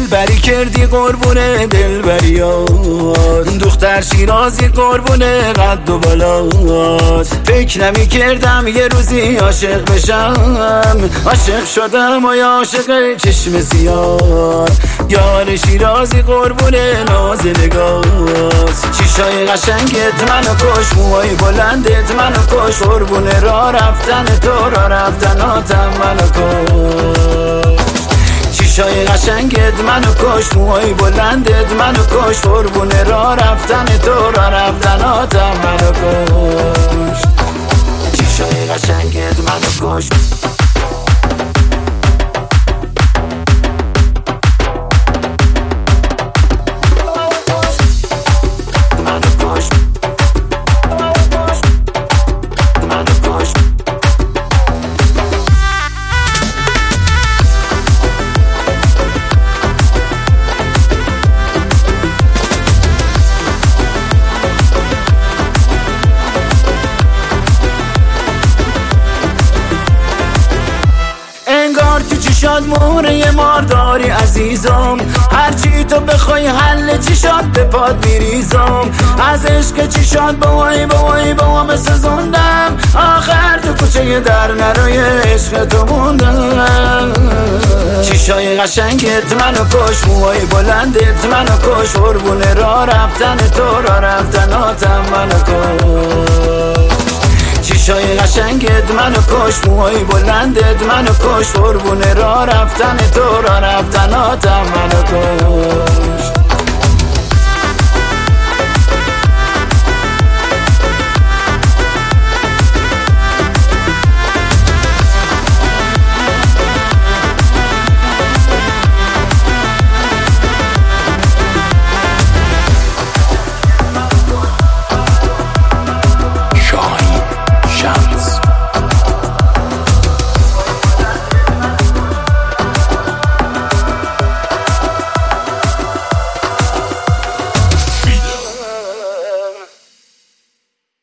دلبری کردی قربونه دلبریات، دختر شیرازی قربونه قد و بالات. فکر نمی کردم یه روزی عاشق بشم، عاشق شدم و عاشق چشم سیاد. یار شیرازی قربونه ناز نگات، چیشای قشنگت منو کش، موهای بلندت منو کش، قربونه را رفتن تو را رفتناتم منو کش. چیشای قشنگت منو کش، موهای بلندت منو کش، قربونه را رفتن تو را رفتناتم منو کش. چیشای قشنگت منو کش. چیشاد مهره مارداری عزیزم، هرچی تو بخوای حل چیشاد به پاد میریزم. از عشق چیشاد بوای بوای بوا مثل زندم، آخر تو کوچه در نروی عشق تو موندم. چیشای قشنگت منو کش، موهای بلندت منو کش، قربونه را رفتن تو را رفتناتم منو کش. چیشای قشنگت منو کش، موهای بلندت منو کش، قربونه را رفتن تو را رفتناتم منو کش.